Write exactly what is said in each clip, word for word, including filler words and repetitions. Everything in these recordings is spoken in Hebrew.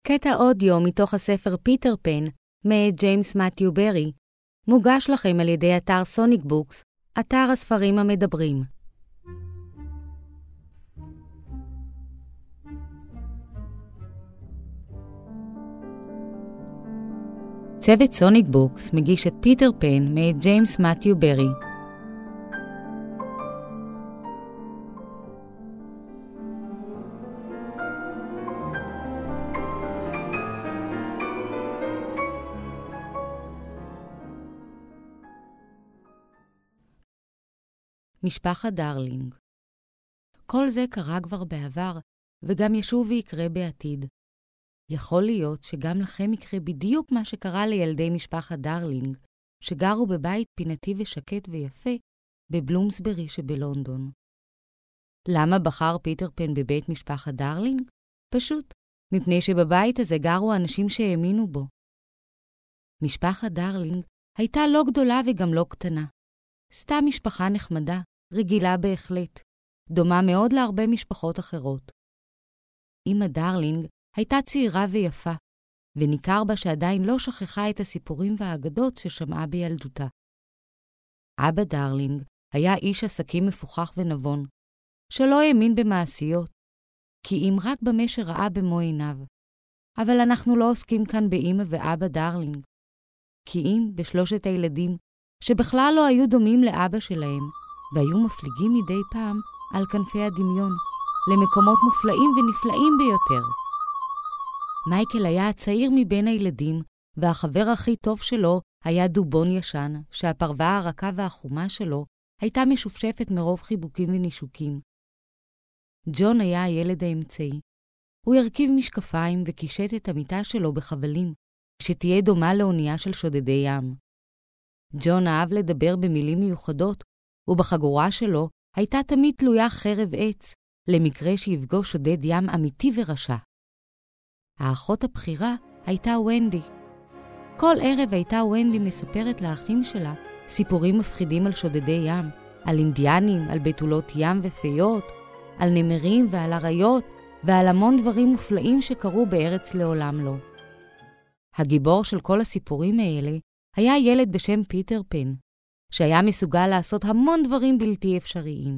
קטע אודיו מתוך הספר פיטר פן, מאת ג'יימס מתיו ברי, מוגש לכם על ידי אתר סוניק בוקס, אתר הספרים המדברים. צוות סוניק בוקס מגיש את פיטר פן מאת ג'יימס מתיו ברי. משפחת דרלינג. כל זה קרה כבר בעבר, וגם ישוב ויקרה בעתיד. יכול להיות שגם לכם יקרה בדיוק מה שקרה לילדי משפחת דרלינג, שגרו בבית פינתי ושקט ויפה בבלומסברי שבלונדון. למה בחר פיטר פן בבית משפחת דרלינג? פשוט, מפני שבבית הזה גרו אנשים שהאמינו בו. משפחת דרלינג הייתה לא גדולה וגם לא קטנה. סתם משפחה נחמדה, רגילה בהחלט, דומה מאוד להרבה משפחות אחרות. אמא דרלינג הייתה צעירה ויפה, וניכר בה שעדיין לא שכחה את הסיפורים והאגדות ששמעה בילדותה. אבא דרלינג היה איש עסקים מפוכח ונבון, שלא האמין במעשיות, כי אם רק במה שראה במו עיניו. אבל אנחנו לא עוסקים כאן באמא ואבא דרלינג, כי אם בשלושת הילדים שבכלל לא היו דומים לאבא שלהם, והיו מפליגים מדי פעם על כנפי הדמיון, למקומות מופלאים ונפלאים ביותר. מייקל היה הצעיר מבין הילדים, והחבר הכי טוב שלו היה דובון ישן, שהפרווה הרכה והחומה שלו הייתה משופשפת מרוב חיבוקים ונישוקים. ג'ון היה הילד האמצעי. הוא הרכיב משקפיים וקישט את המיטה שלו בחבלים, שתהיה דומה לאונייה של שודדי ים. ג'ון אהב לדבר במילים מיוחדות, ובחגורה שלו הייתה תמיד תלויה חרב עץ, למקרה שיפגוש שודד ים אמיתי ורשע. האחות הבכירה הייתה ונדי. כל ערב הייתה ונדי מספרת לאחים שלה סיפורים מפחידים על שודדי ים, על אינדיאנים, על בתולות ים ופיות, על נמרים ועל אריות, ועל המון דברים מופלאים שקרו בארץ לעולם לא. הגיבור של כל הסיפורים האלה היה ילד בשם פיטר פן, שהיה מסוגל לעשות המון דברים בלתי אפשריים.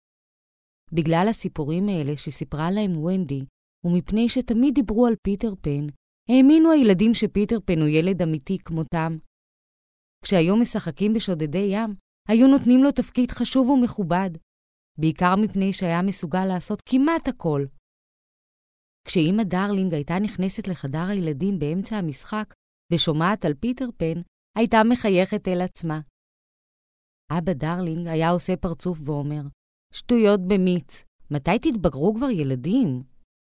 בגלל הסיפורים האלה שסיפרה להם ונדי, ומפני שתמיד דיברו על פיטר פן, האמינו הילדים שפיטר פן הוא ילד אמיתי כמותם. כשהיו משחקים בשודדי ים, היו נותנים לו תפקיד חשוב ומכובד, בעיקר מפני שהיה מסוגל לעשות כמעט הכל. כשאמא דרלינג הייתה נכנסת לחדר הילדים באמצע המשחק, ושומעת על פיטר פן, הייתה מחייכת אל עצמה. אבא דרלינג היה עושה פרצוף ואומר, שטויות במיץ, מתי תתבגרו כבר ילדים?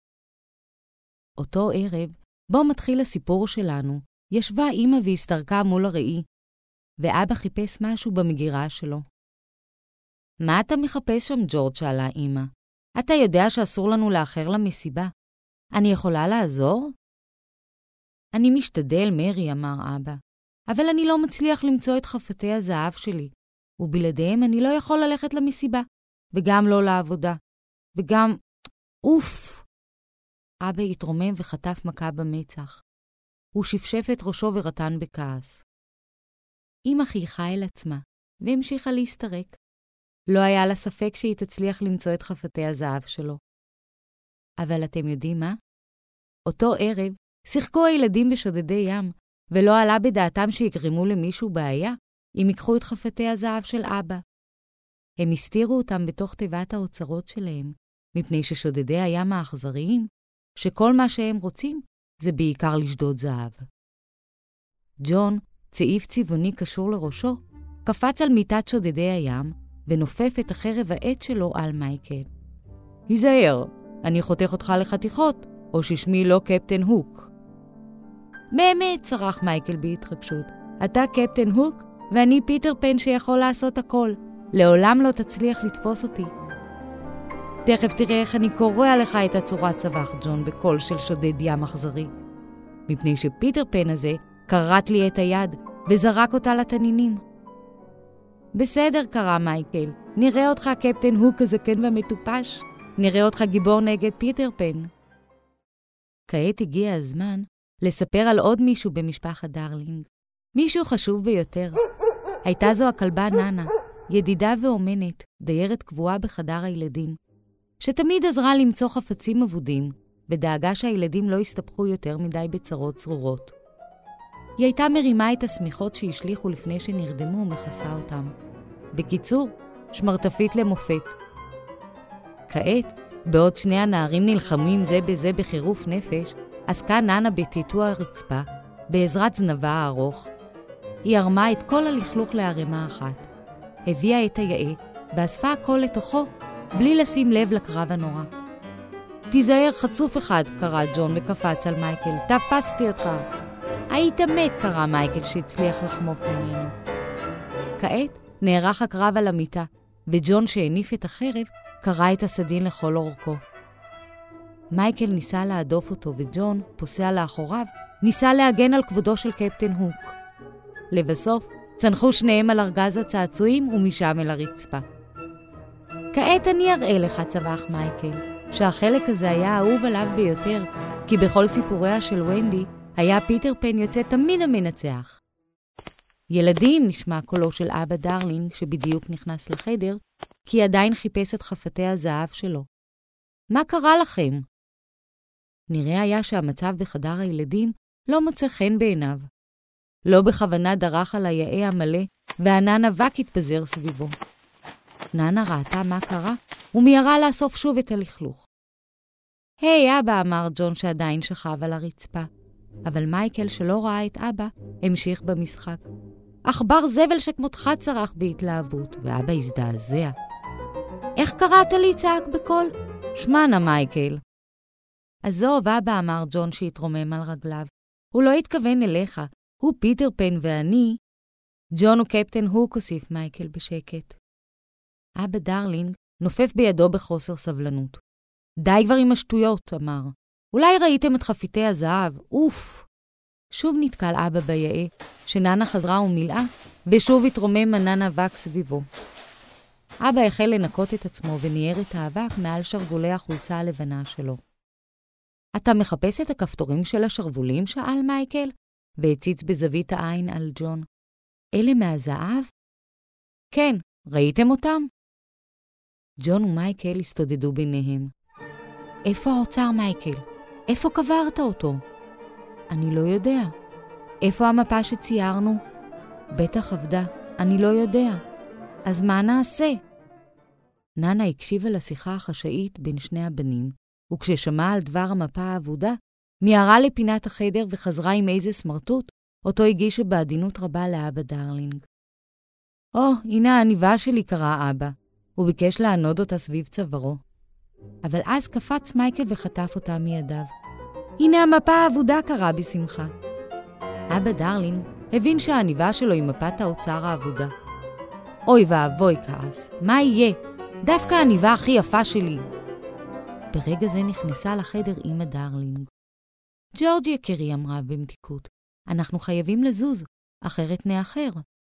אותו ערב, בו מתחיל הסיפור שלנו, ישבה אמא והסתרקה מול הראי, ואבא חיפש משהו במגירה שלו. מה אתה מחפש שם, ג'ורג'? שאלה אמא. אתה יודע שאסור לנו לאחר למסיבה. אני יכולה לעזור? אני משתדל, מרי, אמר אבא, אבל אני לא מצליח למצוא את חפתי הזהב שלי, ובלעדיהם אני לא יכול ללכת למסיבה, וגם לא לעבודה, וגם... אוף! אבא התרומם וחטף מכה במצח. הוא שפשף את ראשו ורטן בכעס. אמא חייכה אל עצמה, והמשיכה להסתרק. לא היה לה ספק שהיא תצליח למצוא את חפתי הזהב שלו. אבל אתם יודעים מה? אותו ערב שיחקו הילדים בשודדי ים, ולא עלה בדעתם שיגרמו למישהו בעיה אם ייקחו את חפתי הזהב של אבא. הם הסתירו אותם בתוך תיבת האוצרות שלהם, מפני ששודדי הים האכזריים, שכל מה שהם רוצים זה בעיקר לשדוד זהב. ג'ון, צעיף צבעוני קשור לראשו, קפץ על מיטת שודדי הים, ונופף את החרב העץ שלו על מייקל. היזהר, אני חותך אותך לחתיכות, או ששמי לא קפטן הוק. באמת, צרח מייקל בהתרגשות. אתה קפטן הוק, ואני פיטר פן שיכול לעשות הכל. לעולם לא תצליח לתפוס אותי. תכף תראה איך אני קורע לך את הצורת צווח, ג'ון, בקול של שודד ים אכזרי. מפני שפיטר פן הזה קרט לי את היד וזרק אותה לתנינים. בסדר, קרא מייקל. נראה אותך קפטן הוק הזקן והמטופש. נראה אותך גיבור נגד פיטר פן. כעת הגיע הזמן לספר על עוד מישהו במשפחת דרלינג. מישהו חשוב ביותר. הייתה זו הכלבה ננה, ידידה ואומנת, דיירת קבועה בחדר הילדים, שתמיד עזרה למצוא חפצים אבודים, ודאגה שהילדים לא יסתבכו יותר מדי בצרות צרורות. היא הייתה מרימה את השמיכות שהשליחו לפני שנרדמו ומכסה אותם. בקיצור, שמרטפית למופת. כעת, בעוד שני הנערים נלחמים זה בזה בחירוף נפש, עסקה ננה בטיטוע הרצפה, בעזרת זנבה הארוך. היא הרמה את כל הלכלוך להרמה אחת. הביאה את היעה, ואספה הכל לתוכו, בלי לשים לב לקרב הנורא. תיזהר, חצוף אחד, קרא ג'ון וקפץ על מייקל. תפסתי אותך. היית מת, קרא מייקל שהצליח לחמוק ממנו. כעת נערך הקרב על המיטה, וג'ון שהניף את החרב קרא את הסדין לכל אורכו. מייקל ניסה להדוף אותו, וג'ון, פוסע לאחוריו, ניסה להגן על כבודו של קפטן הוק. לבסוף, צנחו שניהם על ארגז הצעצועים ומשם אל הרצפה. כעת אני אראה לך, צווח מייקל, שהחלק הזה היה אהוב עליו ביותר, כי בכל סיפוריה של ונדי היה פיטר פן יוצא תמיד המנצח. ילדים, נשמע קולו של אבא דרלינג שבדיוק נכנס לחדר, כי עדיין חיפש את חפתי הזהב שלו. מה קרה לכם? נראה היה שהמצב בחדר הילדים לא מוצא חן בעיניו. לא בכוונה דרך על היעה המלא, והענן אבק התפזר סביבו. ננה ראתה מה קרה, ומיירה לאסוף שוב את הלכלוך. היי, אבא, אמר ג'ון שעדיין שכב על הרצפה. אבל מייקל, שלא ראה את אבא, המשיך במשחק. עכבר זבל שכמותך צרח בהתלהבות, ואבא הזדעזע. איך קראת לי? צעק בקול. שמענה, מייקל. עזוב, אבא, אמר ג'ון שהתרומם על רגליו. הוא לא התכוון אליך, הוא פיטר פן ואני. ג'ון הוא קפטן הוק, הוסיף מייקל בשקט. אבא דרלינג נופף בידו בחוסר סבלנות. די כבר עם השטויות, אמר. אולי ראיתם את חפיתי הזהב, אוף. שוב נתקל אבא ביעה, שננה חזרה ומילאה, ושוב התרומם ענן אבק סביבו. אבא החל לנקות את עצמו וניער את האבק מעל שרוולי החולצה הלבנה שלו. אתה מחפש את הכפתורים של השרבולים? שאל מייקל, והציץ בזווית העין על ג'ון. אלה מהזהב? כן, ראיתם אותם? ג'ון ומייקל הסתודדו ביניהם. איפה האוצר, מייקל? איפה קברת אותו? אני לא יודע. איפה המפה שציירנו? בטח עבדה, אני לא יודע. אז מה נעשה? ננה הקשיבה לשיחה החשאית בין שני הבנים, וכששמע על דבר המפה העבודה, מיהרה לפינת החדר וחזרה עם איזה סמרטוט, אותו הגישה בעדינות רבה לאבא דרלינג. או, oh, הנה העניבה שלי, קרא אבא. הוא ביקש לענוד אותה סביב צווארו. אבל אז קפץ מייקל וחטף אותה מידיו. הנה המפה העבודה, קרא בשמחה. אבא דרלינג הבין שהעניבה שלו היא מפת האוצר העבודה. אוי ואבוי, כעס, מה יהיה? דווקא העניבה הכי יפה שלי. ברגע זה נכנסה לחדר אמא דרלינג. ג'ורג' יקרי, אמרה במתיקות, אנחנו חייבים לזוז, אחרת נאחר.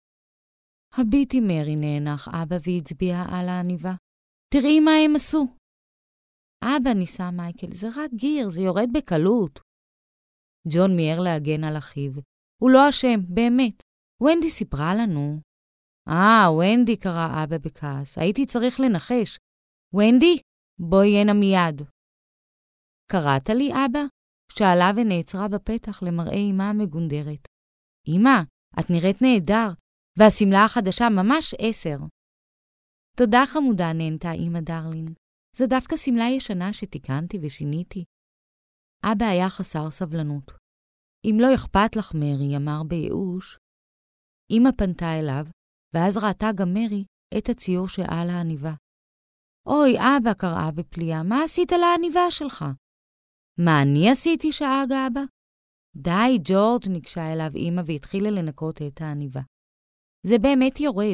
הביטי מרי, נאנח אבא והצביע על העניבה. תראי מה הם עשו. אבא, ניסה מייקל, זה רק גיר, זה יורד בקלות. ג'ון מיהר להגן על אחיו. הוא לא אשם, באמת. ונדי סיפרה לנו. אה, ונדי, קרא אבא בכעס. הייתי צריך לנחש. ונדי, בואי הנה מיד. קראת לי, אבא? שאלה ונעצרה בפתח למראה אמא המגונדרת. אמא, את נראית נהדר, והסמלה החדשה ממש עשר. תודה חמודה, נהנתה אמא דרלינג. זו דווקא סמלה ישנה שתיקנתי ושיניתי. אבא היה חסר סבלנות. אם לא אכפת לך, מרי, אמר בייאוש. אמא פנתה אליו, ואז ראתה גם מרי את הציור שעל העניבה. אוי, אבא, קראה בפליאה, מה עשית לעניבה שלך? מה אני עשיתי? שאג אבא. די, ג'ורג', ניגשה אליו אמא והתחילה לנקות את העניבה. זה באמת יורד.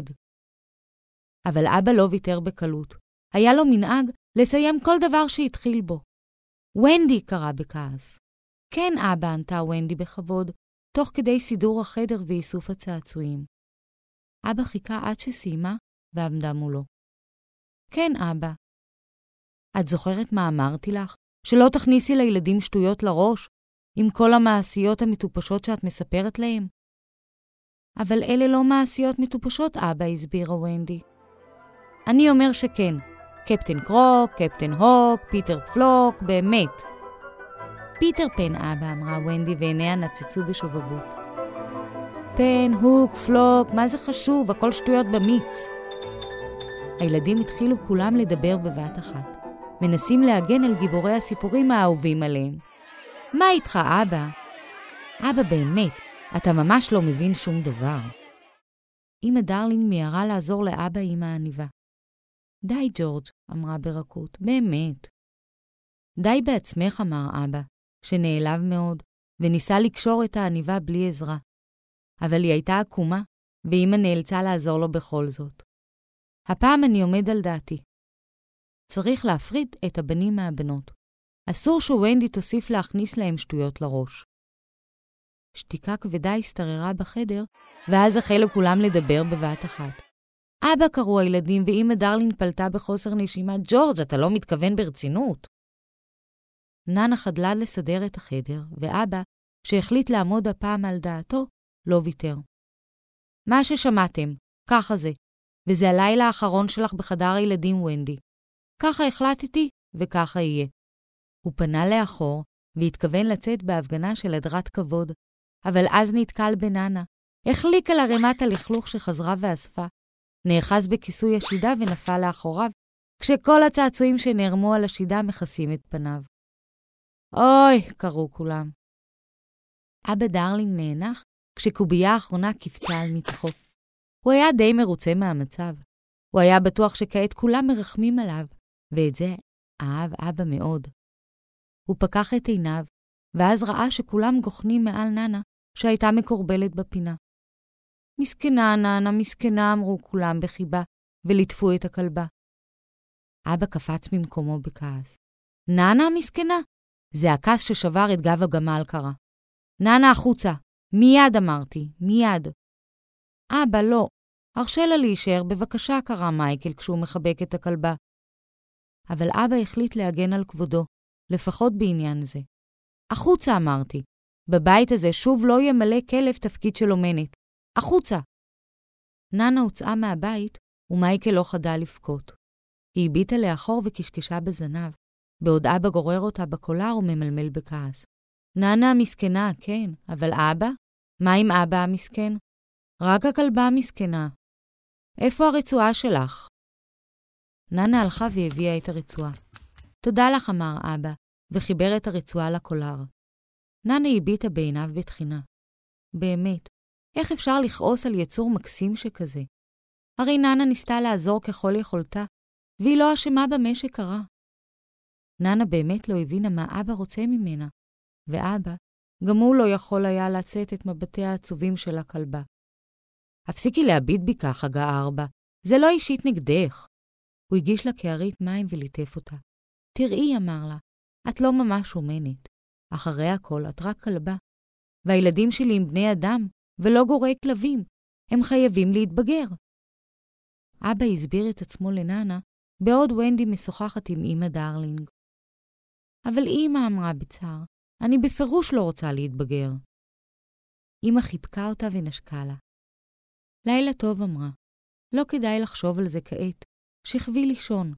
אבל אבא לא ויתר בקלות. היה לו מנהג לסיים כל דבר שהתחיל בו. ונדי, קרא בכעס. כן, אבא, ענתה ונדי בכבוד, תוך כדי סידור החדר ואיסוף הצעצועים. אבא חיכה עד שסיימה ועמדה מולו. כן, אבא. את זוכרת מה אמרתי לך? שלא תכניסי לילדים שטויות לראש, עם כל המעשיות המטופשות שאת מספרת להם? אבל אלה לא מעשיות מטופשות, אבא, הסבירה ונדי. אני אומר שכן. קפטן קרוק, קפטן הוק, פיטר פלוק, באמת. פיטר פן, אבא, אמרה ונדי, ועיניה נצצו בשובבות. פן, הוק, פלוק, מה זה חשוב? הכל שטויות במיץ. הילדים התחילו כולם לדבר בבת אחת. מנסים להגן על גיבורי הסיפורים האהובים עליהם. מה איתך, אבא? אבא, באמת, אתה ממש לא מבין שום דבר. אמא דרלינג מיהרה לעזור לאבא עם העניבה. די, ג'ורג', אמרה ברכות, באמת. די בעצמך, אמר אבא, שנעלב מאוד, וניסה לקשור את העניבה בלי עזרה. אבל היא הייתה עקומה, ואמא נאלצה לעזור לו בכל זאת. הפעם אני עומד על דעתי. צריך להפריד את הבנים מהבנות. אסור שוונדי תוסיף להכניס להם שטויות לראש. שתיקה כבדה הסתררה בחדר, ואז החלו כולם לדבר בבת אחת. אבא, קראו הילדים, ואמא דרלין פלטה בחוסר נשימה, ג'ורג', אתה לא מתכוון ברצינות. ננה חדלה לסדר את החדר, ואבא, שהחליט לעמוד הפעם על דעתו, לא ויתר. מה ששמעתם, ככה זה, וזה הלילה האחרון שלך בחדר הילדים, ונדי. ככה החלטתי, וככה יהיה. הוא פנה לאחור, והתכוון לצאת בהפגנה של הדרת כבוד, אבל אז נתקל בננה, החליק על הרמת הלכלוך שחזרה ואספה, נאחז בכיסוי השידה ונפל לאחוריו, כשכל הצעצועים שנרמו על השידה מכסים את פניו. אוי, קראו כולם. אבא דרלינג נאנח, כשקובייה האחרונה קפצה על מצחו. הוא היה די מרוצה מהמצב. הוא היה בטוח שכעת כולם מרחמים עליו, ואת זה אהב אבא מאוד. הוא פקח את עיניו, ואז ראה שכולם גוחנים מעל ננה, שהייתה מקורבלת בפינה. מסכנה, ננה, מסכנה, אמרו כולם בחיבה, ולטפו את הכלבה. אבא קפץ ממקומו בכעס. ננה, מסכנה? זה הכעס ששבר את גב הגמל קרה. ננה, החוצה. מיד אמרתי, מיד. אבא, לא. הרשה לה להישאר, בבקשה, קרא מייקל כשהוא מחבק את הכלבה. אבל אבא החליט להגן על כבודו, לפחות בעניין זה. החוצה, אמרתי. בבית הזה שוב לא ימלא כלב תפקיד של אומנת. החוצה. ננה הוצאה מהבית, ומייקל לא חדל לבכות. היא הביטה לאחור וקשקשה בזנב, בעוד אבא גורר אותה בקולר וממלמל בכעס. ננה המסכנה, כן, אבל אבא? מה עם אבא המסכן? רק הכלבה המסכנה. איפה הרצועה שלך? ננה הלכה והביאה את הרצועה. תודה לך, אמר אבא, וחיבר את הרצועה לקולר. ננה הביטה בעיניו בתחינה. באמת, איך אפשר לכעוס על יצור מקסים שכזה? הרי ננה ניסתה לעזור ככל יכולתה, והיא לא אשמה במה שקרה. ננה באמת לא הבינה מה אבא רוצה ממנה, ואבא, גם הוא לא יכול היה לצאת את מבטי העצובים של הכלבה. הפסיקי להביט בי ככה, גער בה, זה לא אישית נגדך. הוא הגיש לה קערית מים וליטף אותה. תראי, אמר לה, את לא ממש אומנת. אחרי הכל, את רק כלבה. והילדים שלי הם בני אדם, ולא גורי כלבים. הם חייבים להתבגר. אבא הסביר את עצמו לננה, בעוד ונדי משוחחת עם אמא דרלינג. אבל אמא, אמרה בצער, אני בפירוש לא רוצה להתבגר. אמא חיבקה אותה ונשקה לה. לילה טוב, אמרה. לא כדאי לחשוב על זה כעת. שכבי לישון.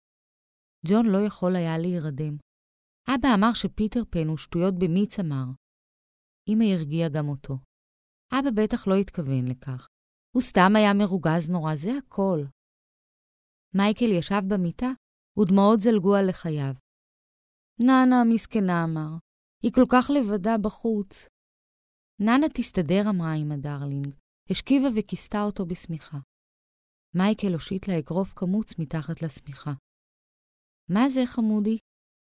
ג'ון לא יכול היה להירדם. אבא אמר שפיטר פן הוא שטויות במיץ אמר. אמא הרגיעה גם אותו. אבא בטח לא התכוון לכך. הוא סתם היה מרוגז נורא, זה הכל. מייקל ישב במיטה, ודמעות זלגו על לחייו. ננה, מסכנה, אמר. היא כל כך לבדה בחוץ. ננה תסתדר, אמרה אמא דרלינג. השכיבה וכיסתה אותו בשמיכה. מייקל הושיט לה אגרוף קמוץ מתחת לשמיכה. מה זה, חמודי?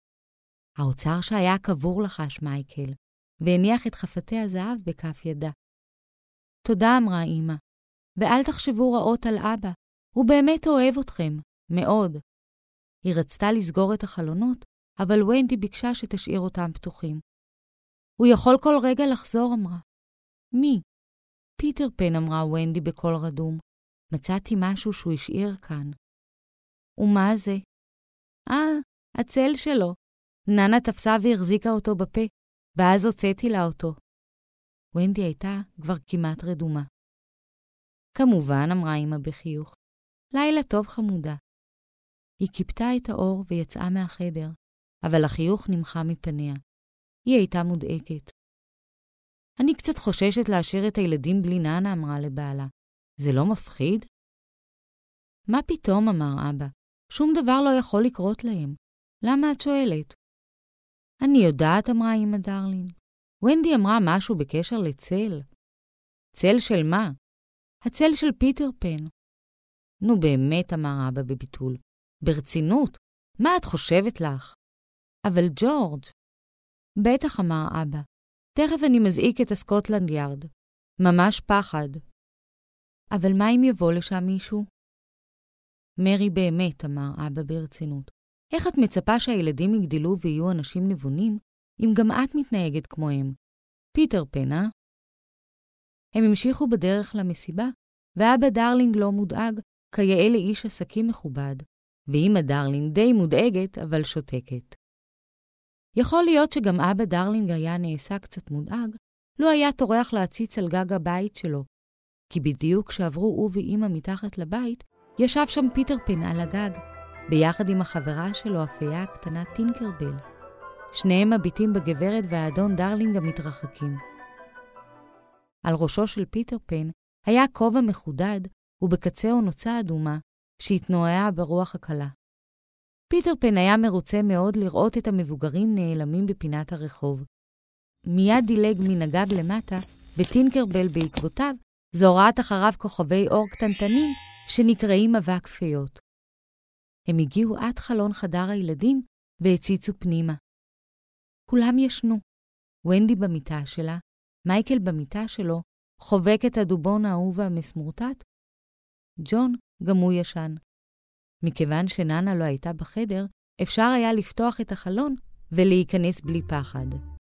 האוצר שהיה קבור לחש מייקל, והניח את חפתי הזהב בכף ידה. תודה, אמרה אמא, ואל תחשבו רעות על אבא, הוא באמת אוהב אתכם, מאוד. היא רצתה לסגור את החלונות, אבל ונדי ביקשה שתשאיר אותם פתוחים. הוא יכול כל רגע לחזור, אמרה. מי? פיטר פן, אמרה ונדי בקול רדום. מצאתי משהו שהוא השאיר כאן. ומה זה? אה, הצל שלו. ננה תפסה והחזיקה אותו בפה, ואז הוצאתי לה אותו. ונדי הייתה כבר כמעט רדומה. כמובן, אמרה אמא בחיוך, לילה טוב חמודה. היא קיפתה את האור ויצאה מהחדר, אבל החיוך נמחה מפניה. היא הייתה מודאגת. אני קצת חוששת להשאיר את הילדים בלי ננה, אמרה לבעלה. זה לא מפחיד? מה פתאום, אמר אבא. שום דבר לא יכול לקרות להם. למה את שואלת? אני יודעת, אמרה אמא דרלינג. ונדי אמרה משהו בקשר לצל. צל של מה? הצל של פיטר פן. נו באמת, אמר אבא בביטול. ברצינות, מה את חושבת לך? אבל ג'ורג'. בטח, אמר אבא. תכף אני מזעיק את הסקוטלנד יארד. ממש פחד. אבל מה אם יבוא לשם מישהו? מרי באמת, אמר אבא ברצינות. איך את מצפה שהילדים יגדלו ויהיו אנשים נבונים, אם גם את מתנהגת כמוהם? פיטר פן, אה? הם המשיכו בדרך למסיבה, ואבא דרלינג לא מודאג, כיאה לאיש עסקים מכובד, ואמא דרלינג די מודאגת, אבל שותקת. יכול להיות שגם אבא דרלינג היה נעשה קצת מודאג, לא היה טורח להציץ על גג הבית שלו, כי בדיוק כשעברו הוא ואמא מתחת לבית, ישב שם פיטר פן על הגג, ביחד עם החברה שלו, הפייה הקטנה טינקרבל. שניהם מביטים בגברת והאדון דרלינג המתרחקים. על ראשו של פיטר פן היה כובע מחודד, ובקצהו נוצה אדומה, שהתנועעה ברוח הקלה. פיטר פן היה מרוצה מאוד לראות את המבוגרים נעלמים בפינת הרחוב. מיד דילג מן הגג למטה, וטינקרבל בעקבותיו זורעת אחריו כוכבי אור קטנטנים שנקראים אבק פיות. הם הגיעו עד חלון חדר הילדים והציצו פנימה. כולם ישנו. ונדי במיטה שלה, מייקל במיטה שלו, חובק את הדובון האהוב והמסמורטט. ג'ון גם הוא ישן. מכיוון שננה לא הייתה בחדר, אפשר היה לפתוח את החלון ולהיכנס בלי פחד.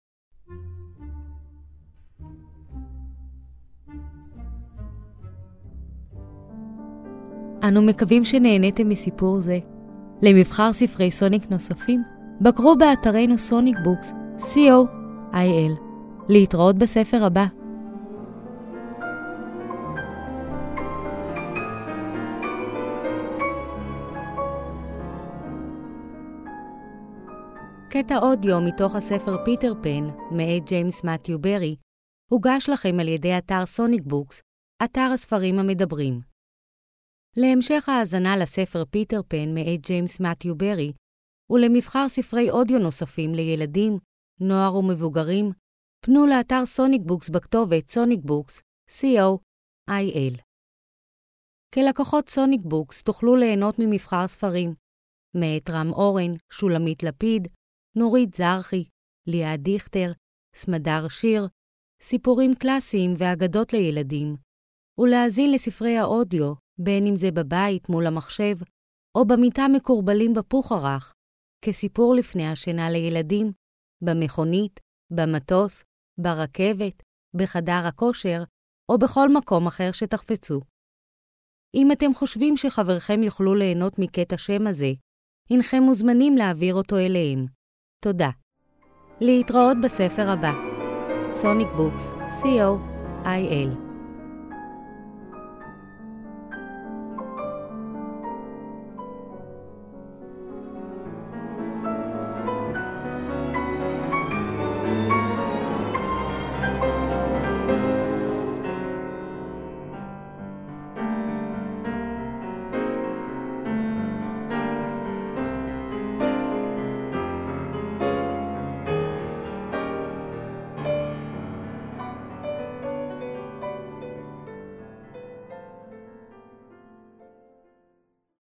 אנו מקווים שנהניתם מסיפור זה. למבחר ספרי סוניק נוספים, בקרו באתרנו סוניק בוקס, סי או איי אל. להתראות בספר הבא. קטע אודיו מתוך הספר פיטר פן, מאת ג'יימס מתיו ברי, הוגש לכם על ידי אתר סוניק בוקס, אתר הספרים המדברים. להמשך ההאזנה לספר פיטר פן מאת ג'יימס מתיו ברי, ולמבחר ספרי אודיו נוספים לילדים, נוער ומבוגרים, פנו לאתר סוניק בוקס בכתובת סוניק בוקס, סי או איי אל. כלקוחות סוניק בוקס תוכלו ליהנות ממבחר ספרים, מאת רם אורן, שולמית לפיד, נורית זרחי, ליאה דיכטר, סמדר שיר, סיפורים קלאסיים ואגדות לילדים, ולהאזין לספרי האודיו, בין אם זה בבית מול המחשב, או במיטה מקורבלים בפוך הרך, כסיפור לפני השינה לילדים, במכונית, במטוס, ברכבת, בחדר הכושר, או בכל מקום אחר שתחפצו. אם אתם חושבים שחברכם יוכלו ליהנות מקטע שם הזה, הנכם מוזמנים להעביר אותו אליהם. תודה. להתראות בספר הבא. סוניק בוקס, סי או איי אל